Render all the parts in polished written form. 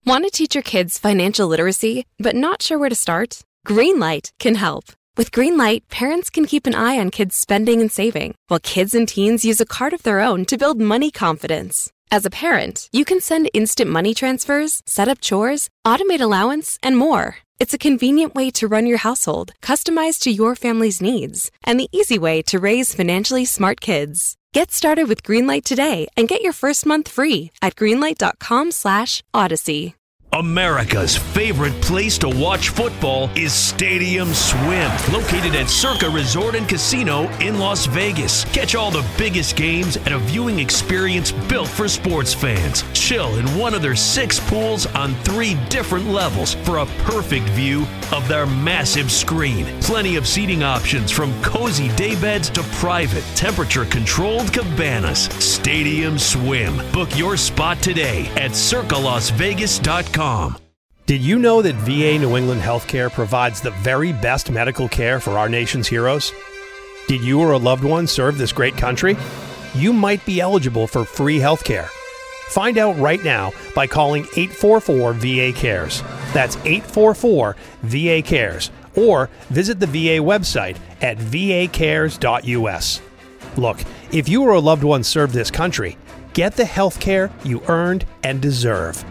Want to teach your kids financial literacy, but not sure where to start? Greenlight can help. With Greenlight, parents can keep an eye on kids' spending and saving, while kids and teens use a card of their own to build money confidence. As a parent, you can send instant money transfers, set up chores, automate allowance, and more. It's a convenient way to run your household, customized to your family's needs, and the easy way to raise financially smart kids. Get started with Greenlight today and get your first month free at greenlight.com/Odyssey. America's favorite place to watch football is Stadium Swim, located at Circa Resort and Casino in Las Vegas. Catch all the biggest games at a viewing experience built for sports fans. Chill in one of their 6 pools on 3 different levels for a perfect view of their massive screen. Plenty of seating options from cozy daybeds to private, temperature-controlled cabanas. Stadium Swim. Book your spot today at circalasvegas.com. Did you know that VA New England Healthcare provides the very best medical care for our nation's heroes? Did you or a loved one serve this great country? You might be eligible for free healthcare. Find out right now by calling 844-VA-CARES. That's 844-VA-CARES. Or visit the VA website at vacares.us. Look, if you or a loved one served this country, get the healthcare you earned and deserve.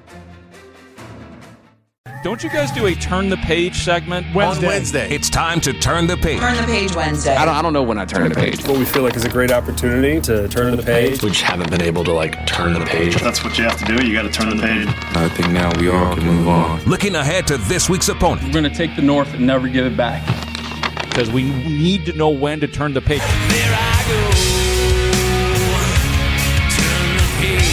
Don't you guys do a Turn the Page segment? On Wednesday. It's time to turn the page. Turn the Page Wednesday. I don't know when I turn the page. What we feel like is a great opportunity to turn the page. We just haven't been able to, turn the page. That's what you have to do. You got to turn the page. I think now we all can move on. Looking ahead to this week's opponent. We're going to take the North and never give it back. Because we need to know when to turn the page. There I go. Turn the page.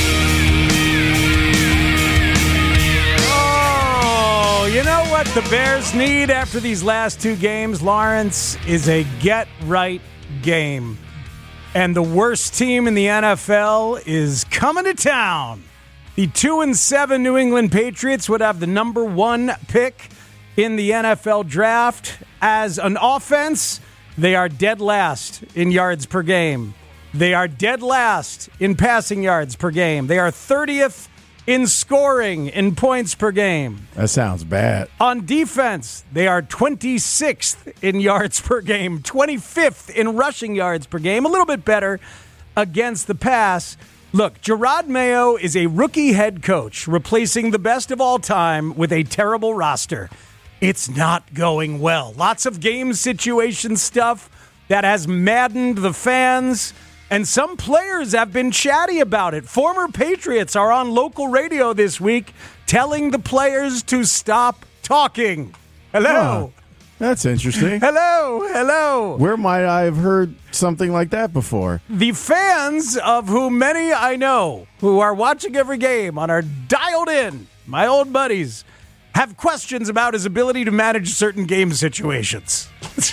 You know what the Bears need after these last 2 games, Lawrence, is a get-right game. And the worst team in the NFL is coming to town. The 2-7 New England Patriots would have the number 1 pick in the NFL draft. As an offense, they are dead last in yards per game. They are dead last in passing yards per game. They are 30th in scoring in points per game. That sounds bad. On defense, they are 26th in yards per game, 25th in rushing yards per game, a little bit better against the pass. Look, Gerard Mayo is a rookie head coach replacing the best of all time with a terrible roster. It's not going well. Lots of game situation stuff that has maddened the fans. And some players have been chatty about it. Former Patriots are on local radio this week telling the players to stop talking. Hello. That's interesting. Hello. Where might I have heard something like that before? The fans, of whom many I know, who are watching every game and are dialed in, my old buddies, have questions about his ability to manage certain game situations.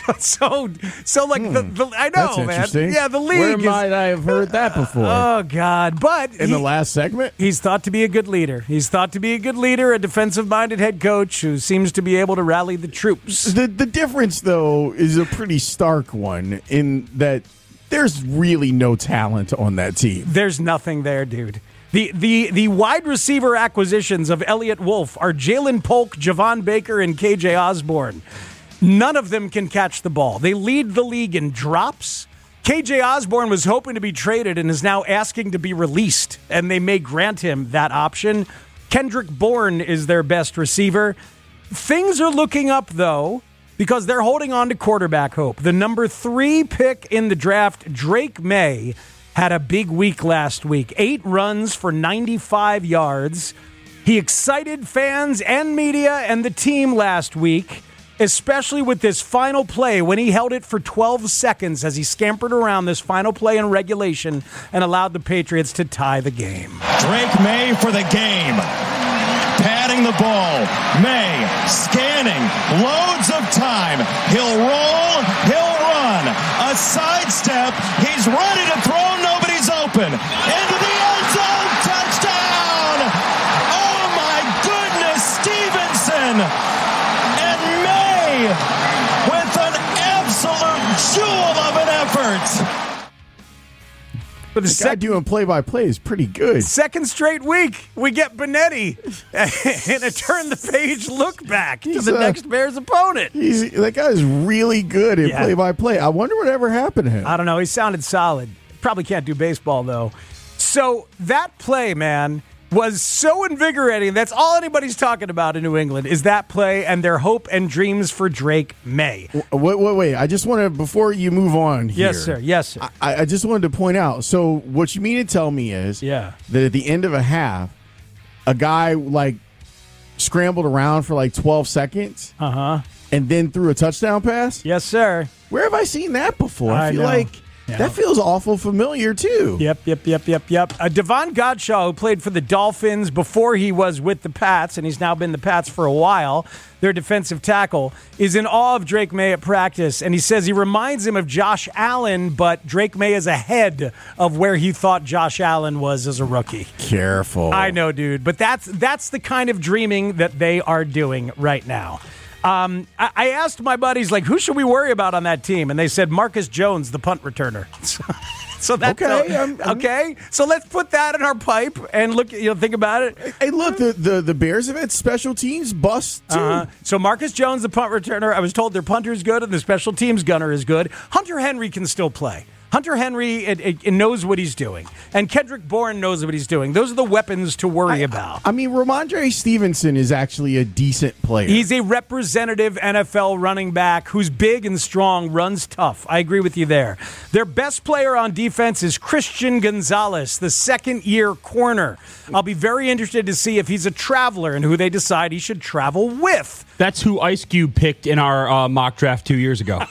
I know, That's interesting. Man. Yeah, the league. Where might I have heard that before? Oh, God. But in the last segment? He's thought to be a good leader. A defensive-minded head coach who seems to be able to rally the troops. The difference, though, is a pretty stark one in that there's really no talent on that team. There's nothing there, dude. The wide receiver acquisitions of Elliott Wolf are Jalen Polk, Javon Baker, and KJ Osborne. None of them can catch the ball. They lead the league in drops. KJ Osborne was hoping to be traded and is now asking to be released, and they may grant him that option. Kendrick Bourne is their best receiver. Things are looking up, though, because they're holding on to quarterback hope. The number 3 pick in the draft, Drake May, had a big week last week. 8 runs for 95 yards. He excited fans and media and the team last week, especially with this final play when he held it for 12 seconds as he scampered around this final play in regulation and allowed the Patriots to tie the game. Drake May for the game. Patting the ball. May scanning. Loads of time. He'll roll. He'll run. A sidestep. He's ready to throw. Nobody's open. Into the end zone. Touchdown. Oh, my goodness. Stevenson. And May with an absolute jewel of an effort. But the guy doing play-by-play is pretty good. Second straight week, we get Benetti in a turn-the-page look back to the next Bears opponent. That guy's really good at play-by-play. I wonder whatever happened to him. I don't know. He sounded solid. Probably can't do baseball, though. So that play, man, was so invigorating. That's all anybody's talking about in New England is that play and their hope and dreams for Drake May. Wait. I just want to, before you move on here. Yes, sir. I just wanted to point out. So what you mean to tell me is that at the end of a half, a guy scrambled around for 12 seconds and then threw a touchdown pass? Yes, sir. Where have I seen that before? I feel know. like that feels awful familiar, too. Yep. Devon Godshaw, who played for the Dolphins before he was with the Pats, and he's now been the Pats for a while, their defensive tackle, is in awe of Drake May at practice, and he says he reminds him of Josh Allen, but Drake May is ahead of where he thought Josh Allen was as a rookie. Careful. I know, dude, but that's the kind of dreaming that they are doing right now. I asked my buddies, who should we worry about on that team? And they said Marcus Jones, the punt returner. So that's okay. So let's put that in our pipe and look. Think about it. Hey, look, the Bears have had special teams bust too. So Marcus Jones, the punt returner. I was told their punter is good and the special teams gunner is good. Hunter Henry can still play. Hunter Henry it knows what he's doing. And Kendrick Bourne knows what he's doing. Those are the weapons to worry about. I mean, Ramondre Stevenson is actually a decent player. He's a representative NFL running back who's big and strong, runs tough. I agree with you there. Their best player on defense is Christian Gonzalez, the second-year corner. I'll be very interested to see if he's a traveler and who they decide he should travel with. That's who Ice Cube picked in our mock draft 2 years ago.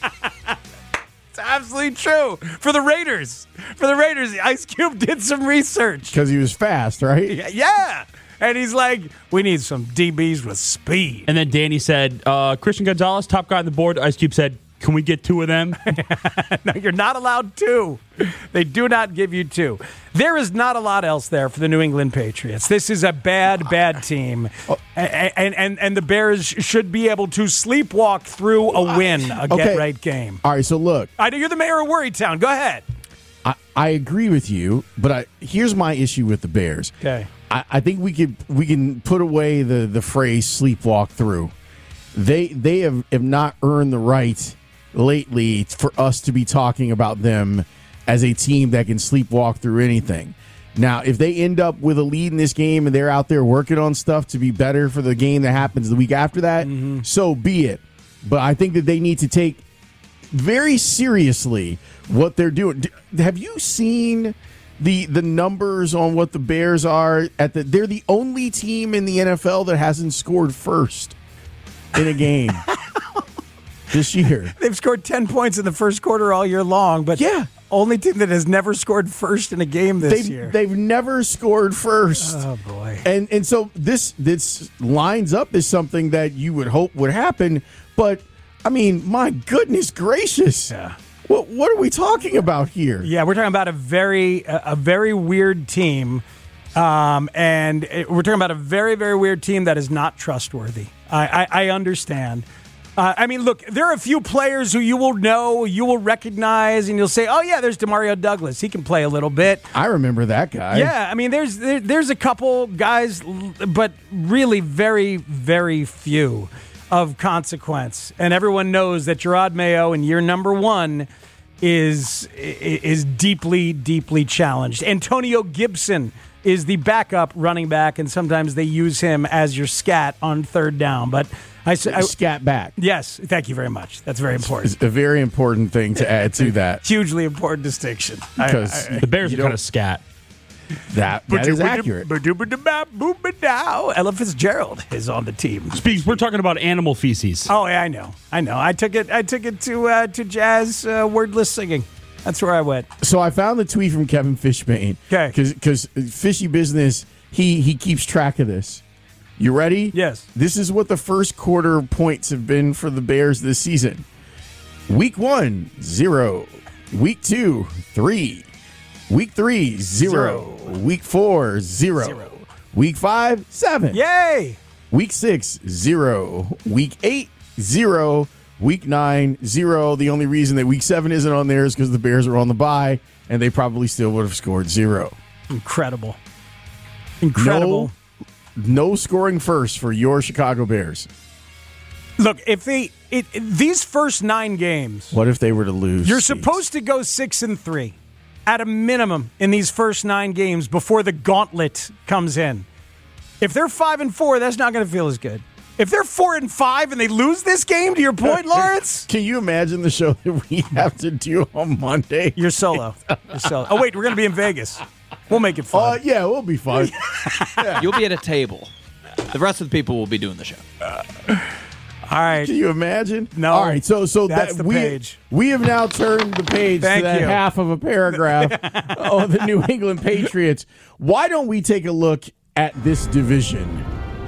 Absolutely true. For the Raiders, Ice Cube did some research. Because he was fast, right? Yeah. And he's like, we need some DBs with speed. And then Danny said, Christian Gonzalez, top guy on the board. Ice Cube said, can we get 2 of them? No, you're not allowed 2. They do not give you 2. There is not a lot else there for the New England Patriots. This is a bad team. And the Bears should be able to sleepwalk through a win, a get-right game. All right, so look. I know you're the mayor of Worrytown. Go ahead. I agree with you, but here's my issue with the Bears. Okay. I think we can put away the phrase sleepwalk through. They have not earned the right lately for us to be talking about them as a team that can sleepwalk through anything. Now, if they end up with a lead in this game and they're out there working on stuff to be better for the game that happens the week after that, so be it. But I think that they need to take very seriously what they're doing. Have you seen the numbers on what the Bears are? They're the only team in the NFL that hasn't scored first in a game this year. They've scored 10 points in the first quarter all year long, but only team that has never scored first in a game this year. They've never scored first. Oh, boy. And so this lines up as something that you would hope would happen, but, I mean, my goodness gracious. Yeah. What are we talking about here? Yeah, we're talking about a very weird team, and we're talking about a very, very weird team that is not trustworthy. I understand. I mean, look, there are a few players who you will know, you will recognize, and you'll say, oh, yeah, there's Demario Douglas. He can play a little bit. I remember that guy. Yeah, I mean, there's a couple guys, but really very, very few of consequence. And everyone knows that Gerard Mayo in year number 1 is deeply, deeply challenged. Antonio Gibson is the backup running back, and sometimes they use him as your scat on third down. But I scat back. Yes, thank you very much. That's very important. It's a very important thing to add to that. Hugely important distinction. Because the Bears are kind of scat. That is accurate. Ella Fitzgerald is on the team. We're talking about animal feces. Oh, yeah, I know. I took it to jazz wordless singing. That's where I went. So I found the tweet from Kevin Fishbane. Okay. Because Fishy Business, he keeps track of this. You ready? Yes. This is what the first quarter points have been for the Bears this season. Week 1, 0. Week 2, 3. Week 3, 0. Week 4, 0. Week 5, 7. Yay! Week 6, 0. Week 8, 0. Week 9, 0. The only reason that Week 7 isn't on there is because the Bears are on the bye. and they probably still would have scored 0. Incredible. No scoring first for your Chicago Bears. Look, if these first 9 games, what if they were to lose? You're supposed to go 6-3 at a minimum in these first 9 games before the gauntlet comes in. If they're 5-4, that's not going to feel as good. If they're 4-5 and they lose this game, to your point, Lawrence, can you imagine the show that we have to do on Monday? You're solo. Oh wait, we're going to be in Vegas. We'll make it fun. Yeah, we'll be fun. Yeah. You'll be at a table. The rest of the people will be doing the show. All right. Can you imagine? No. All right. So that's the page. We have now turned the page to that half of a paragraph on the New England Patriots. Why don't we take a look at this division?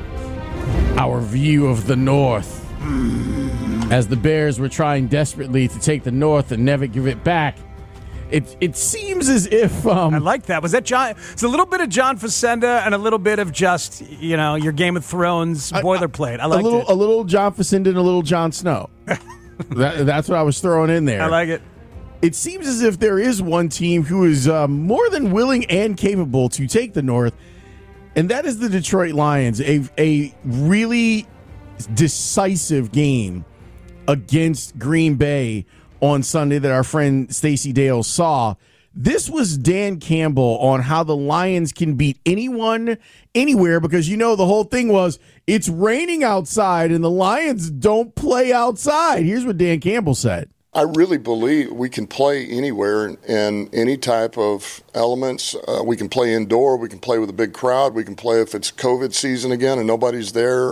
Our view of the North. As the Bears were trying desperately to take the North and never give it back. It seems as if I like that. Was that John? It's a little bit of John Facenda and a little bit of just your Game of Thrones boilerplate. I like it. A little John Facenda and a little Jon Snow. That's what I was throwing in there. I like it. It seems as if there is one team who is more than willing and capable to take the North, and that is the Detroit Lions. A really decisive game against Green Bay on Sunday that our friend Stacey Dale saw. This was Dan Campbell on how the Lions can beat anyone, anywhere, because the whole thing was it's raining outside and the Lions don't play outside. Here's what Dan Campbell said. I really believe we can play anywhere in any type of elements. We can play indoor. We can play with a big crowd. We can play if it's COVID season again and nobody's there.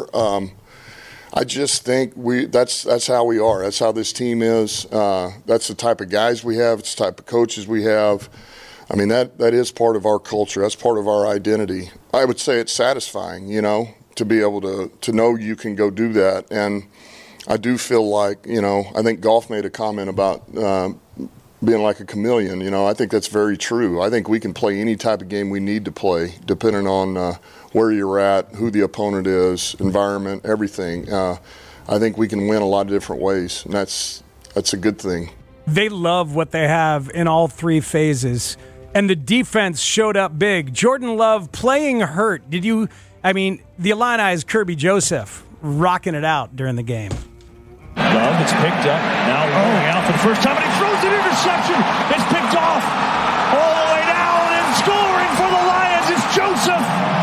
I just think that's how we are. That's how this team is. That's the type of guys we have. It's the type of coaches we have. I mean, that is part of our culture. That's part of our identity. I would say it's satisfying, to be able to know you can go do that. And I do feel like, I think Goff made a comment about being like a chameleon. I think that's very true. I think we can play any type of game we need to play, depending on where you're at, who the opponent is, environment, everything. I think we can win a lot of different ways, and that's a good thing. They love what they have in all 3 phases, and the defense showed up big. Jordan Love playing hurt. The Illini's Kirby Joseph rocking it out during the game. Love, it's picked up, now rolling out for the first time, and he throws an interception. It's picked off all the way down, and scoring for the Lions is Joseph.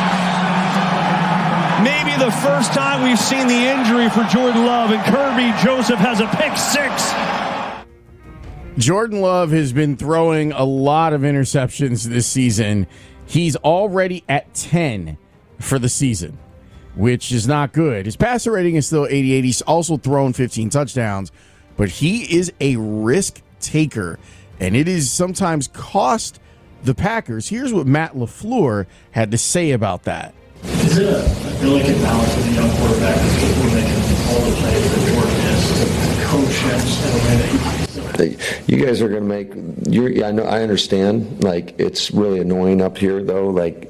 Maybe the first time we've seen the injury for Jordan Love, and Kirby Joseph has a pick 6. Jordan Love has been throwing a lot of interceptions this season. He's already at 10 for the season, which is not good. His passer rating is still 88. He's also thrown 15 touchdowns, but he is a risk taker, and it is sometimes cost the Packers. Here's what Matt LaFleur had to say about that. Is it a delicate balance with a young quarterback that's capable of making all the plays that Jordan is to coach him in a way that you guys are going to make. I know. I understand. Like, it's really annoying up here, though. Like,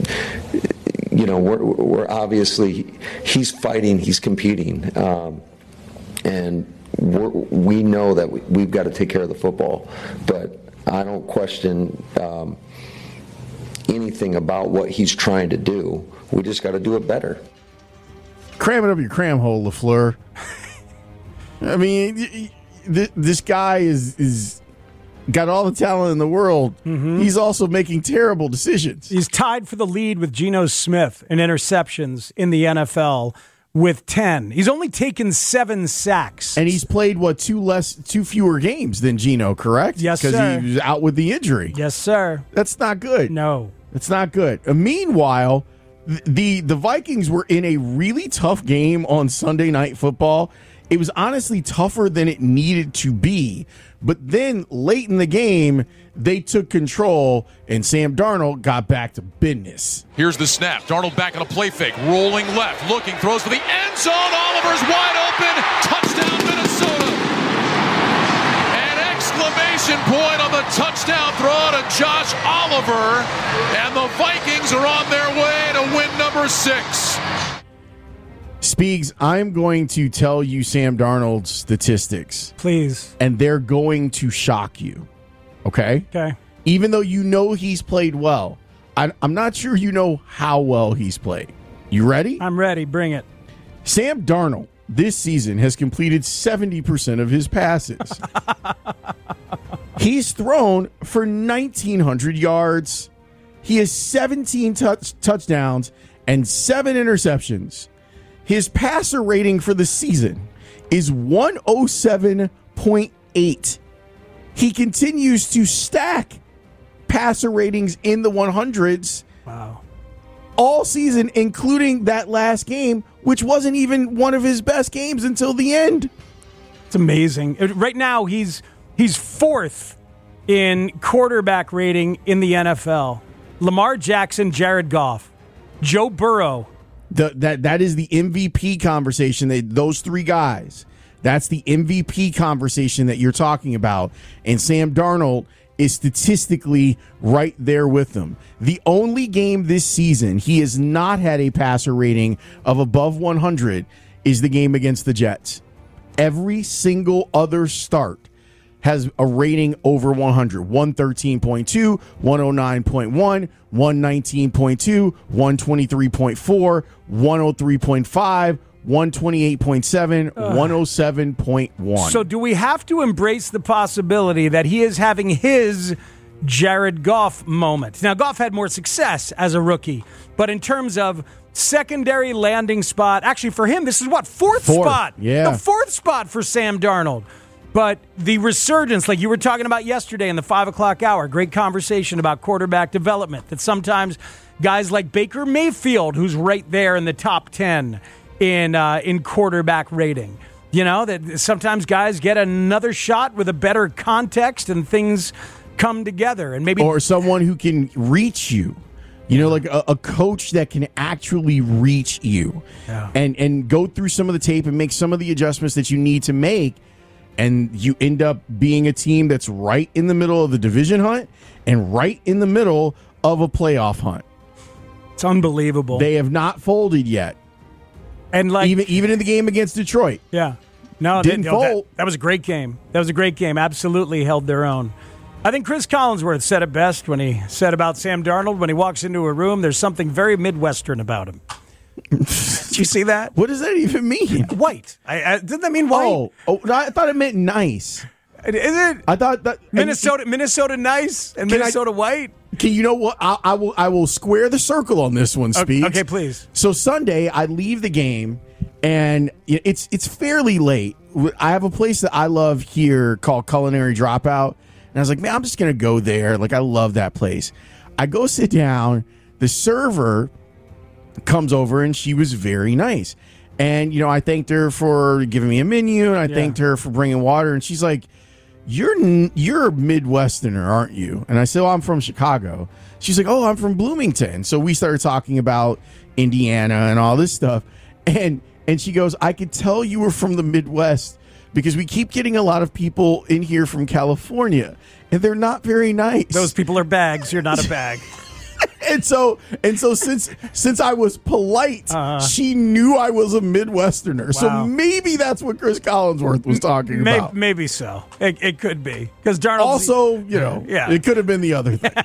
we're obviously, he's fighting, he's competing, and we know that we've got to take care of the football. But I don't question anything about what he's trying to do. We just got to do it better. Cram it up your cram hole, LaFleur. I mean, this guy is got all the talent in the world. Mm-hmm. He's also making terrible decisions. He's tied for the lead with Geno Smith in interceptions in the NFL with 10. He's only taken 7 sacks. And he's played, 2 fewer games than Geno, correct? Yes, sir. Because he was out with the injury. Yes, sir. That's not good. No. It's not good. Meanwhile, the Vikings were in a really tough game on Sunday Night Football. It was honestly tougher than it needed to be. But then late in the game, they took control, and Sam Darnold got back to business. Here's the snap. Darnold back on a play fake. Rolling left. Looking. Throws for the end zone. Oliver's wide open. Touchdown, Minnesota. An exclamation point on the touchdown throw to Josh Oliver. And the Vikings are on their way to win number 6. Speegs, I'm going to tell you Sam Darnold's statistics. Please. And they're going to shock you. Okay? Okay. Even though you know he's played well, I'm not sure you know how well he's played. You ready? I'm ready. Bring it. Sam Darnold this season has completed 70% of his passes. He's thrown for 1,900 yards. He has 17 touchdowns and 7 interceptions. His passer rating for the season is 107.8. He continues to stack passer ratings in the 100s. Wow. All season, including that last game, which wasn't even one of his best games until the end. It's amazing. Right now, he's fourth in quarterback rating in the NFL. Lamar Jackson, Jared Goff, Joe Burrow. That is the MVP conversation. Those three guys. That's the MVP conversation that you're talking about. And Sam Darnold is statistically right there with them. The only game this season he has not had a passer rating of above 100 is the game against the Jets. Every single other start has a rating over 100. 113.2, 109.1, 119.2, 123.4, 103.5, 128.7, 107.1. So do we have to embrace the possibility that he is having his Jared Goff moment? Now, Goff had more success as a rookie, but in terms of secondary landing spot, actually for him, this is what? Fourth spot. Yeah. The fourth spot for Sam Darnold. But the resurgence, like you were talking about yesterday in the 5 o'clock hour, great conversation about quarterback development, that sometimes guys like Baker Mayfield, who's right there in the top 10 in quarterback rating, you know, that sometimes guys get another shot with a better context and things come together. And maybe or someone who can reach you. You know, like a coach that can actually reach you and go through some of the tape and make some of the adjustments that you need to make. And you end up being a team that's right in the middle of the division hunt and right in the middle of a playoff hunt. It's unbelievable. They have not folded yet. And like even in the game against Detroit. Yeah. No, didn't fold. That was a great game. That was a great game. Absolutely held their own. I think Chris Collinsworth said it best when he said about Sam Darnold, when he walks into a room, there's something very Midwestern about him. Did you see that? What does that even mean? White. Doesn't that mean white? Oh, I thought it meant nice. Is it? I thought that Minnesota nice and Minnesota white. Can you know what? I will square the circle on this one, Speaks. Okay, please. So Sunday, I leave the game, and it's fairly late. I have a place that I love here called Culinary Dropout, and I was like, man, I'm just gonna go there. Like, I love that place. I go sit down. The server comes over, and she was very nice. And, you know, I thanked her for giving me a menu, and I thanked her for bringing water. And she's like, you're a Midwesterner, aren't you? And I said, well, I'm from Chicago. She's like, oh, I'm from Bloomington. So we started talking about Indiana and all this stuff. And she goes, I could tell you were from the Midwest because we keep getting a lot of people in here from California, and they're not very nice. Those people are bags. You're not a bag. And so since I was polite, she knew I was a Midwesterner. Wow. So maybe that's what Chris Collinsworth was talking about. Maybe so. It could be. Because Darnold also, you know, it could have been the other thing.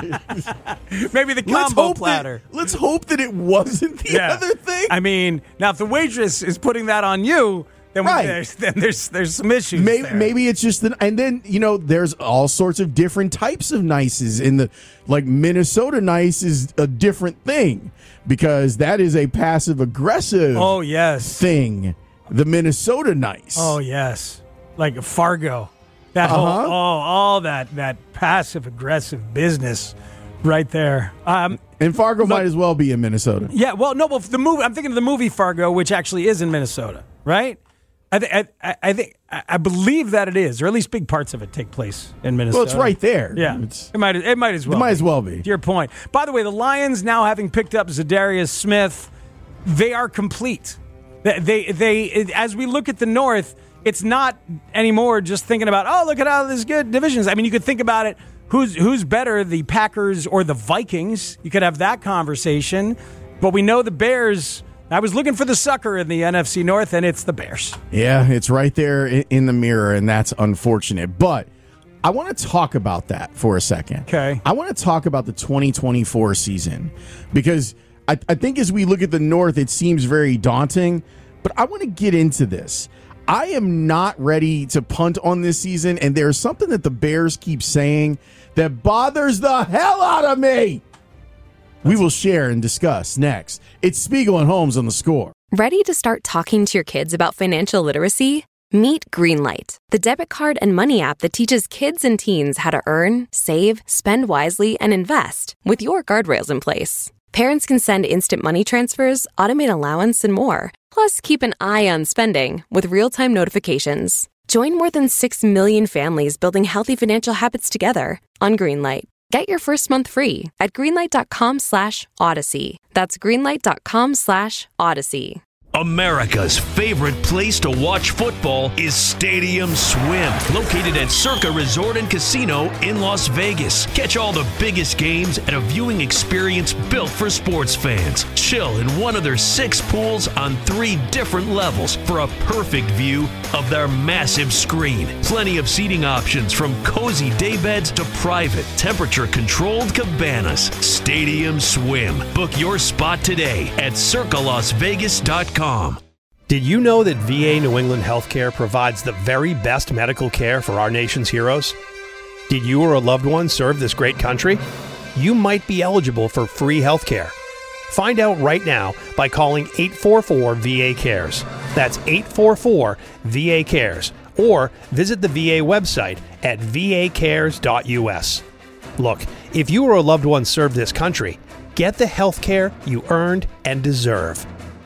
Maybe the combo platter. Let's hope that it wasn't the other thing. I mean, now if the waitress is putting that on you, then there's some issues. Maybe it's just and then, you know, there's all sorts of different types of nices. In the like Minnesota nice is a different thing because that is a passive aggressive thing. The Minnesota nice. Oh yes. Like Fargo. That whole all that passive aggressive business right there. And Fargo might as well be in Minnesota. Yeah, well, no, but the movie I'm thinking of the movie Fargo, which actually is in Minnesota, right? I believe that it is, or at least big parts of it take place in Minnesota. Well, it's right there. Yeah, it might as well. It might as well be. To your point. By the way, the Lions now having picked up Zadarius Smith, they are complete. They as we look at the North, it's not anymore just thinking about look at all these good divisions. I mean, you could think about it. Who's better, the Packers or the Vikings? You could have that conversation, but we know the Bears. I was looking for the sucker in the NFC North, and it's the Bears. Yeah, it's right there in the mirror, and that's unfortunate. But I want to talk about that for a second. Okay. I want to talk about the 2024 season because I think as we look at the North, it seems very daunting, but I want to get into this. I am not ready to punt on this season, and there's something that the Bears keep saying that bothers the hell out of me. We will share and discuss next. It's Spiegel and Holmes on The Score. Ready to start talking to your kids about financial literacy? Meet Greenlight, the debit card and money app that teaches kids and teens how to earn, save, spend wisely, and invest with your guardrails in place. Parents can send instant money transfers, automate allowance, and more. Plus, keep an eye on spending with real-time notifications. Join more than 6 million families building healthy financial habits together on Greenlight. Get your first month free at greenlight.com/Odyssey. That's greenlight.com/Odyssey. America's favorite place to watch football is Stadium Swim, located at Circa Resort and Casino in Las Vegas. Catch all the biggest games at a viewing experience built for sports fans. Chill in one of their 6 pools on 3 different levels for a perfect view of their massive screen. Plenty of seating options from cozy daybeds to private, temperature-controlled cabanas. Stadium Swim. Book your spot today at circalasvegas.com. Did you know that VA New England Healthcare provides the very best medical care for our nation's heroes? Did you or a loved one serve this great country? You might be eligible for free healthcare. Find out right now by calling 844-VA-CARES. That's 844-VA-CARES. Or visit the VA website at vacares.us. Look, if you or a loved one served this country, get the healthcare you earned and deserve.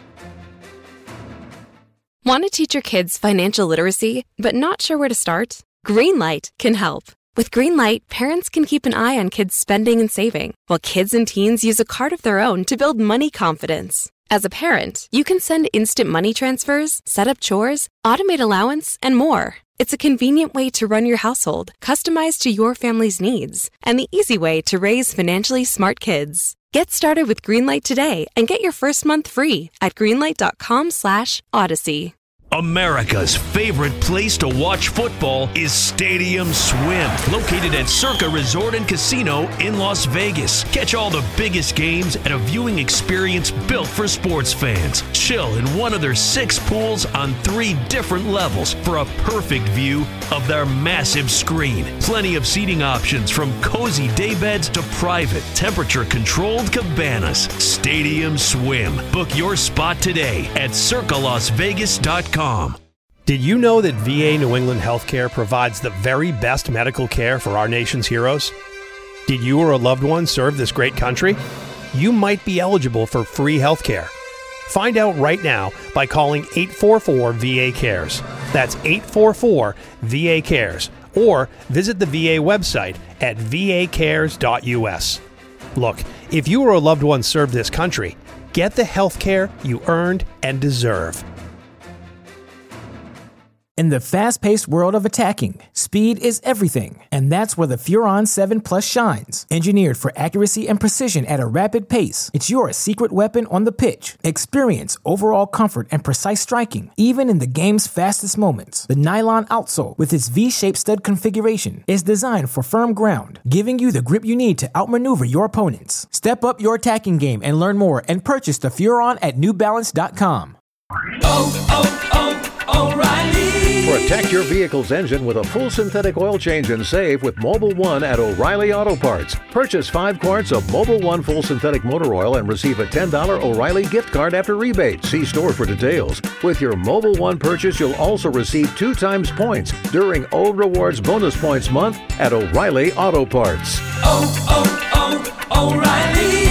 Want to teach your kids financial literacy, but not sure where to start? Greenlight can help. With Greenlight, parents can keep an eye on kids' spending and saving, while kids and teens use a card of their own to build money confidence. As a parent, you can send instant money transfers, set up chores, automate allowance, and more. It's a convenient way to run your household, customized to your family's needs, and the easy way to raise financially smart kids. Get started with Greenlight today and get your first month free at greenlight.com/Odyssey. America's favorite place to watch football is Stadium Swim, located at Circa Resort and Casino in Las Vegas. Catch all the biggest games at a viewing experience built for sports fans. Chill in one of their 6 pools on 3 different levels for a perfect view of their massive screen. Plenty of seating options from cozy daybeds to private, temperature-controlled cabanas. Stadium Swim. Book your spot today at circalasvegas.com. Did you know that VA New England Healthcare provides the very best medical care for our nation's heroes? Did you or a loved one serve this great country? You might be eligible for free healthcare. Find out right now by calling 844-VA-CARES. That's 844-VA-CARES. Or visit the VA website at vacares.us. Look, if you or a loved one served this country, get the healthcare you earned and deserve. In the fast-paced world of attacking, speed is everything, and that's where the Furon 7 Plus shines. Engineered for accuracy and precision at a rapid pace, it's your secret weapon on the pitch. Experience overall comfort and precise striking, even in the game's fastest moments. The nylon outsole, with its V-shaped stud configuration, is designed for firm ground, giving you the grip you need to outmaneuver your opponents. Step up your attacking game and learn more and purchase the Furon at newbalance.com. O'Reilly. Protect your vehicle's engine with a full synthetic oil change and save with Mobil 1 at O'Reilly Auto Parts. Purchase 5 quarts of Mobil 1 full synthetic motor oil and receive a $10 O'Reilly gift card after rebate. See store for details. With your Mobil 1 purchase, you'll also receive 2 times points during O Rewards Bonus Points Month at O'Reilly Auto Parts. O'Reilly.